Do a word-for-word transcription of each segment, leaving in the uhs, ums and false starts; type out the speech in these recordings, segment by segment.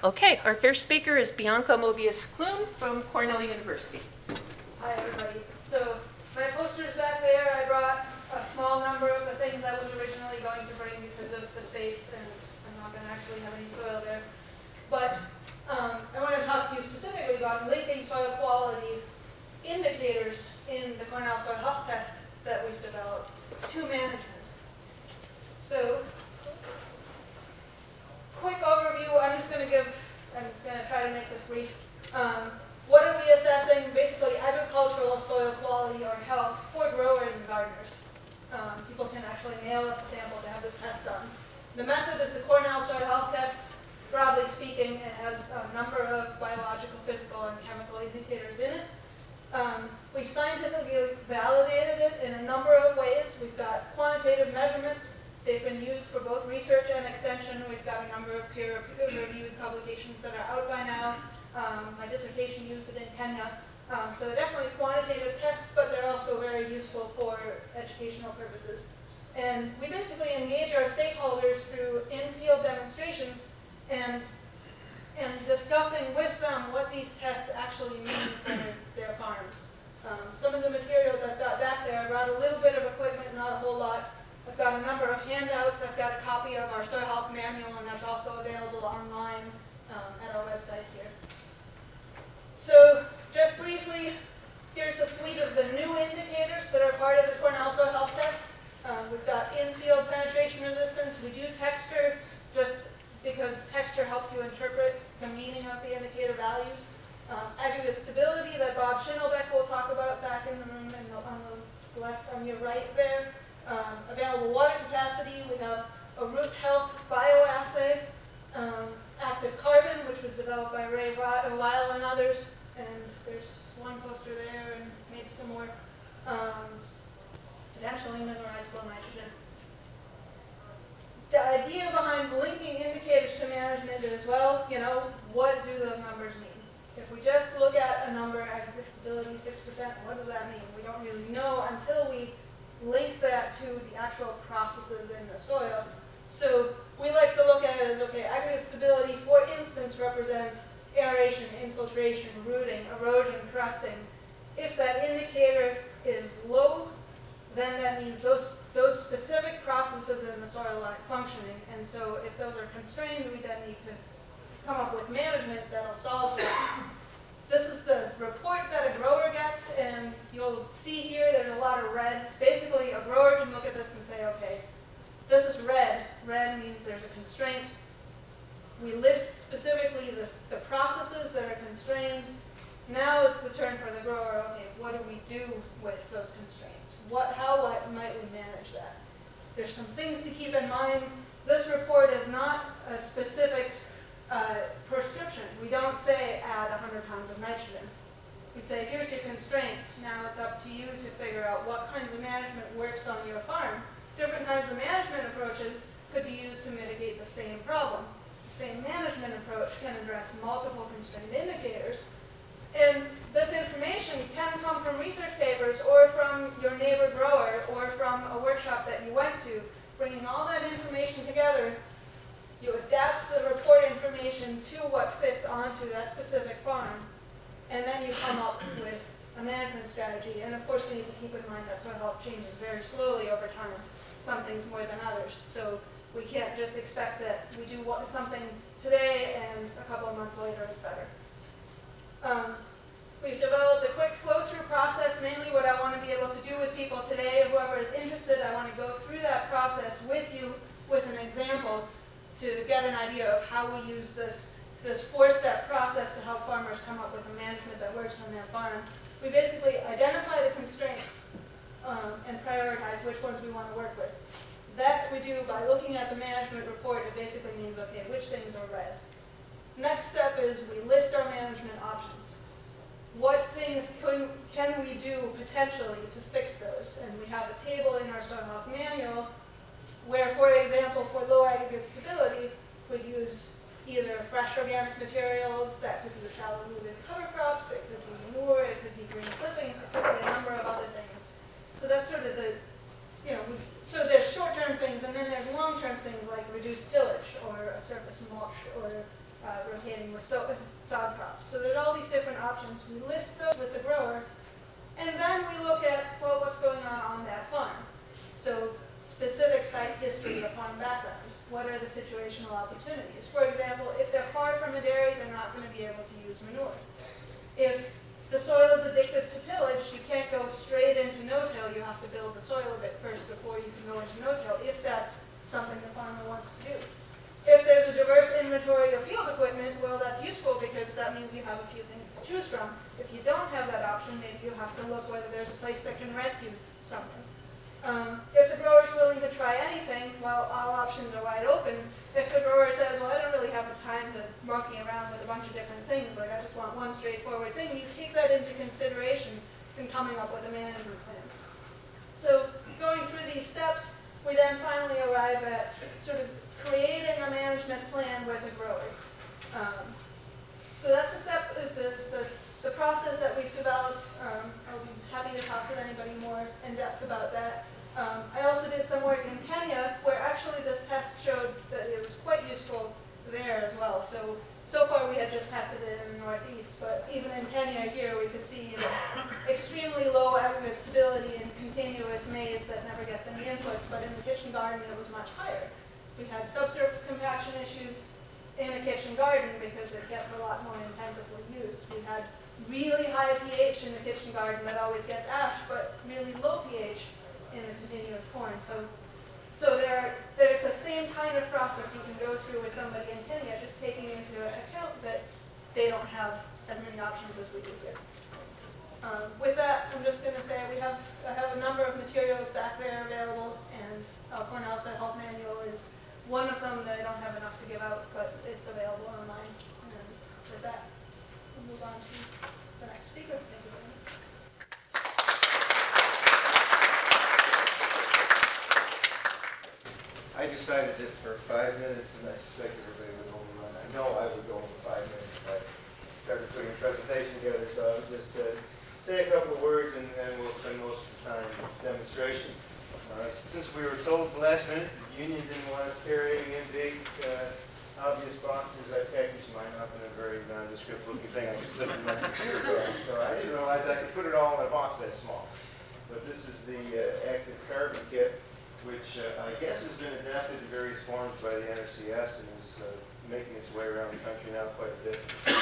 Okay, our first speaker is Bianca Mobius-Klum from Cornell University. Hi, everybody. So my poster's back there. I brought a small number of the things I was originally going to bring because of the space, and I'm not going to actually have any soil there. But um, I want to talk to you specifically about linking soil quality indicators in the Cornell Soil Health Test that we've developed to management. So, quick overview. I'm just going to give, I'm going to try to make this brief. Um, what are we assessing? Basically, agricultural soil quality or health for growers and gardeners. Um, people can actually mail us a sample to have this test done. The method is the Cornell Soil Health Test. Broadly speaking, it has a number of biological, physical, and chemical indicators in it. Um, we've scientifically validated it in a number of ways. We've got quantitative measurements. They've been used for both research and extension. We've got a number of peer-reviewed publications that are out by now. Um, my dissertation used it in Kenya. Um, so they're definitely quantitative tests, but they're also very useful for educational purposes. And we basically engage our stakeholders through in-field demonstrations and and discussing with them what these tests actually mean for their farms. Um, some of the materials I've got back there, I brought a little bit of equipment, not a whole lot. I've got a number of handouts. I've got a copy of our soil health manual, and that's also available online um, at our website here. So just briefly, here's the suite of the new indicators that are part of the Cornell Soil Health Test. Um, we've got in-field penetration resistance. We do texture, just because texture helps you interpret the meaning of the indicator values. Um, aggregate stability that Bob Schinelbeck will talk about back in the room and on the left, on your right there. Um, available water capacity, we have a root health bioassay, um, active carbon, which was developed by Ray Weil and others, and there's one poster there and maybe some more. Um, potentially mineralizable nitrogen. The idea behind linking indicators to management is, well, you know, what do those numbers mean? If we just look at a number, aggregate stability six percent, what does that mean? We don't really know until we link that to the actual processes in the soil. So we like to look at it as, okay, aggregate stability, for instance, represents aeration, infiltration, rooting, erosion, crusting. If that indicator is low, then that means those those specific processes in the soil aren't functioning. And so if those are constrained, we then need to come up with management that'll solve that. This is the report that a grower gets, and you'll see here there's a lot of reds. Basically, a grower can look at this and say, okay, this is red. Red means there's a constraint. We list specifically the, the processes that are constrained. Now it's the turn for the grower, okay, what do we do with those constraints? What, how what might we manage that? There's some things to keep in mind. This report is not a specific uh, prescription. We don't say add one hundred pounds of nitrogen. We say, here's your constraints. Now it's up to you to figure out what kinds of management works on your farm. Different kinds of management approaches could be used to mitigate the same problem. The same management approach can address multiple constrained indicators. And this information can come from research papers or from your neighbor grower or from a workshop that you went to. Bringing all that information together, you adapt the report information to what fits onto that specific farm, and then you come up with a management strategy. And of course, we need to keep in mind that soil health changes very slowly over time, some things more than others. So we can't just expect that we do something today and a couple of months later it's better. Um, we've developed a quick flow-through process. Mainly what I want to be able to do with people today, whoever is interested, I want to go through that process with you with an example to get an idea of how we use this, this four-step process to help farmers come up with a management that works on their farm. We basically identify the constraints um, and prioritize which ones we want to work with. That we do by looking at the management report. It basically means, okay, which things are red. Next step is we list our management options. What things can, can we do potentially to fix those? And we have a table in our soil health manual where, for example, for low aggregate stability, we'd use either fresh organic materials, that could be shallow rooted cover crops, it could be manure, it could be green clippings, it could be a number of other things. So that's sort of the, you know, so there's short-term things, and then there's long-term things like reduced tillage or a surface mulch or uh, rotating with so sod crops. So there's all these different options. We list those with the grower, and then we look at, well, what's going on on that farm. So specific site history upon background. What are the situational opportunities? For example, if they're far from a dairy, they're not going to be able to use manure. If the soil is addicted to tillage, you can't go straight into no-till. You have to build the soil a bit first before you can go into no-till, if that's something the farmer wants to do. If there's a diverse inventory of field equipment, well, that's useful because that means you have a few things to choose from. If you don't have that option, maybe you have to look whether there's a place that can rent you something. Um, if the grower's willing to try anything, well, all options are wide open. If the grower says, well, I don't really have the time to monkey around with a bunch of different things, like I just want one straightforward thing, you take that into consideration in coming up with a management plan. So going through these steps, we then finally arrive at sort of creating a management plan with a grower. Um, so that's the step, the, the, the process that we've developed. Um, I'll be happy to talk to anybody more in depth about that. Um, I also did some work in Kenya where actually this test showed that it was quite useful there as well. So, so far we had just tested it in the Northeast, but even in Kenya here we could see, you know, extremely low aggregate stability in continuous maize that never gets any inputs, but in the kitchen garden it was much higher. We had subsurface compaction issues in a kitchen garden because it gets a lot more intensively used. We had really high pH in the kitchen garden that always gets ash, but really low pH in the continuous corn. So, so there, there's the same kind of process you can go through with somebody in Kenya, just taking into account that they don't have as many options as we do here. Um, with that, I'm just going to say we have I have a number of materials back there available, and uh, Cornell's Health Manual is one of them that I don't have enough to give out, but it's available online. And with that, we'll move on to the next speaker. Thank you very much. I decided that for five minutes, and I suspect everybody would overrun. I know I would go over five minutes if I started putting a presentation together, so I would just uh, say a couple of words, and then we'll spend most of the time with demonstration. Uh, since we were told at the last minute the union didn't want us carrying in big, uh, obvious boxes, I packaged mine up in a very nondescript looking thing I could slip in my computer bag. So I didn't realize I could put it all in a box that small. But this is the uh, active carbon kit, which uh, I guess has been adapted in various forms by the N R C S and is uh, making its way around the country now quite a bit.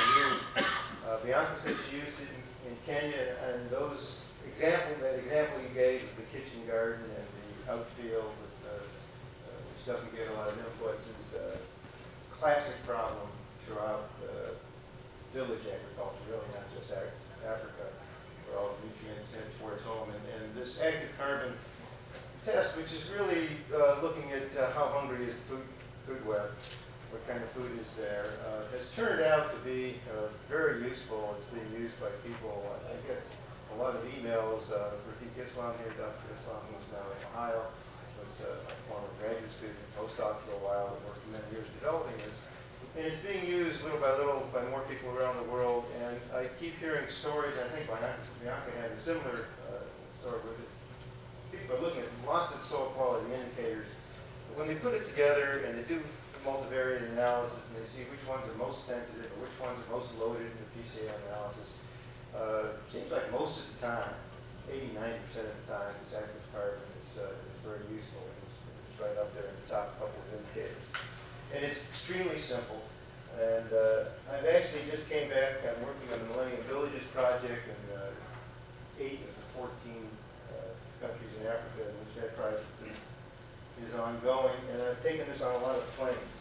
Uh, Bianca said she used it in, in Kenya, and those example, that example you gave of the kitchen garden and the outfield, with, uh, uh, which doesn't get a lot of inputs, is a classic problem throughout uh, village agriculture, really not just Africa, where all the nutrients tend towards home. And, and this active carbon test, which is really uh, looking at uh, how hungry is the food, food web, what kind of food is there, uh, has turned out to be uh, very useful. It's being used by people. I get a lot of emails. Uh, Rafiq Islam here, Doctor Islam, who's now in Ohio, was uh, a former graduate student, postdoc for a while, and worked for many years developing this. And it's being used little by little by more people around the world. And I keep hearing stories. I think Bianca, Bianca had a similar uh, story with it. People are looking at lots of soil quality indicators. But when they put it together and they do multivariate analysis and they see which ones are most sensitive or which ones are most loaded in the P C A analysis, uh, it seems like most of the time, eighty, ninety percent of the time, this active carbon is, uh, is very useful. It's, it's right up there in the top couple of indicators. And it's extremely simple. And uh, I've actually just came back. I'm working on the Millennium Villages project in uh, eight of the fourteen uh, countries in Africa in which that project is, is ongoing. And I've taken this on a lot of planes.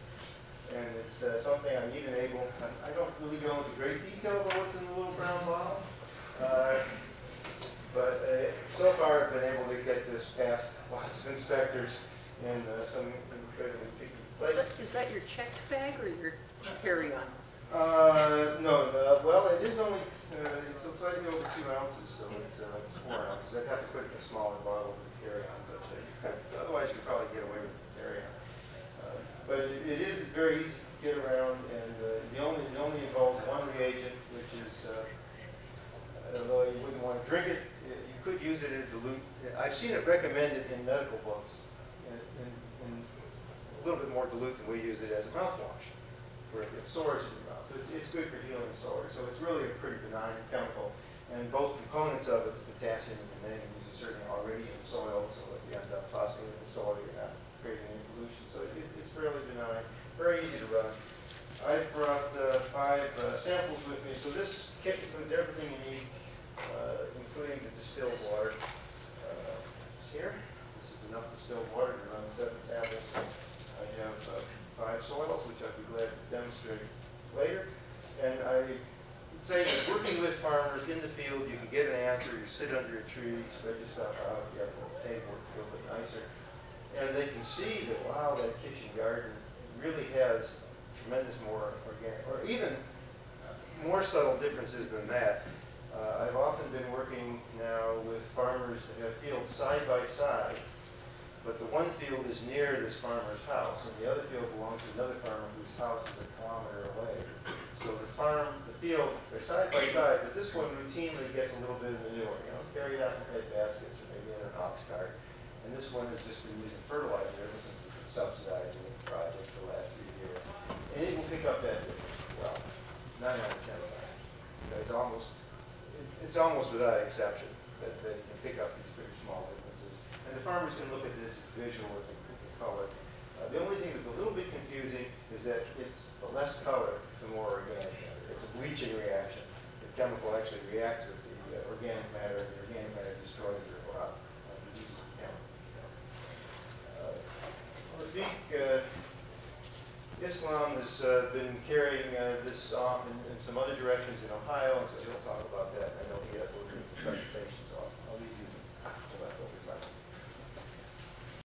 And it's uh, something I'm even able, I don't really go into great detail about what's in the little brown bottle. Uh, but uh, so far I've been able to get this past lots of inspectors in uh, some incredibly picky Is places. that, is that your checked bag or your carry-on? Uh, no, uh, well, it is only, uh, it's slightly over two ounces, so it's, uh, it's four ounces. I'd have to put it in a smaller bottle with the carry-on, but uh, you could, otherwise you could probably get away with the carry-on. Uh, but it, it is very easy to get around, and uh, the only, it only involves one reagent, which is, uh, although you wouldn't want to drink it, you could use it in a dilute. I've seen it recommended in medical books, in, in, in a little bit more dilute than we use it as a mouthwash. where it gets sores in your mouth. So it's, it's good for healing sores. So it's really a pretty benign chemical. And both components of it, the potassium and the manganese, are certainly already in the soil. So if you end up tossing it in the soil, you're not creating any pollution. So it, it's fairly benign, very easy to run. I brought uh, five uh, samples with me. So this kit includes everything you need, uh, including the distilled water. Uh, here, this is enough distilled water to run seven samples. I have uh, five soils, which I'd be glad to demonstrate later. And I would say that working with farmers in the field, you can get an answer. You sit under a tree, spread your stuff out, you have a little table, it's a little bit nicer. And they can see that, wow, that kitchen garden really has tremendous more organic, or even more subtle differences than that. Uh, I've often been working now with farmers that have fields side by side, but the one field is near this farmer's house, and the other field belongs to another farmer whose house is a kilometer away. So the farm, the field, they're side by side, but this one routinely gets a little bit of manure, you know, carried out in hay baskets or maybe in an ox cart. And this one has just been using fertilizer ever since we've been subsidizing the project for the last few years. And it will pick up that difference. Well, nine out of ten times. It's almost, it, it's almost without exception that they can pick up these pretty small differences. And the farmers can look at this, it's visual, it's in color. Uh, the only thing that's a little bit confusing is that it's the less color, the more organic matter. It's a bleaching reaction. The chemical actually reacts with the uh, organic matter, and the organic matter destroys it or uh, reduces the chemical. Uh, Rafiq, uh, Islam has uh, been carrying uh, this off in, in some other directions in Ohio, and so he'll talk about that. I know he has a little bit of presentation, so I'll, I'll leave you